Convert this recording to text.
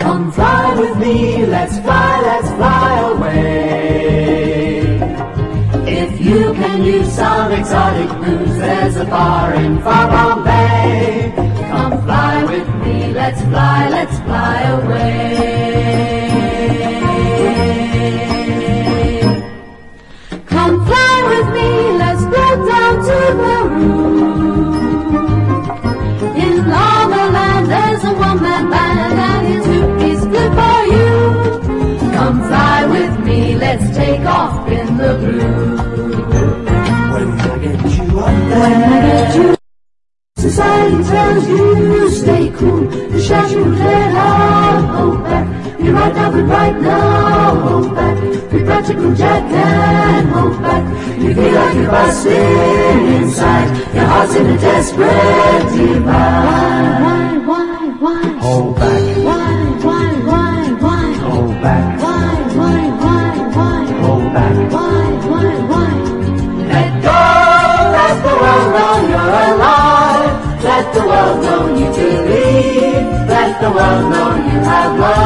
Come fly with me, let's fly away. If you can use some exotic booze, there's a bar in far Bombay. Come fly with me, let's fly away. Come fly with me, let's go down to Peru. In Lava Land there's a one-man band and his hoop is good for you. Come fly with me, let's take off in the blue. When I get you up there, society tells you stay cool. The shadow you let out, hold back. Be right now, but right now, hold back. Be practical, Jack, and hold back. You feel like you're busting inside. Your heart's in a desperate divide. Why? Hold back. Why? Hold back. Why? Hold back. Why? Let go, let the world know you're alive. Let the world know you believe. Let the world know you have love.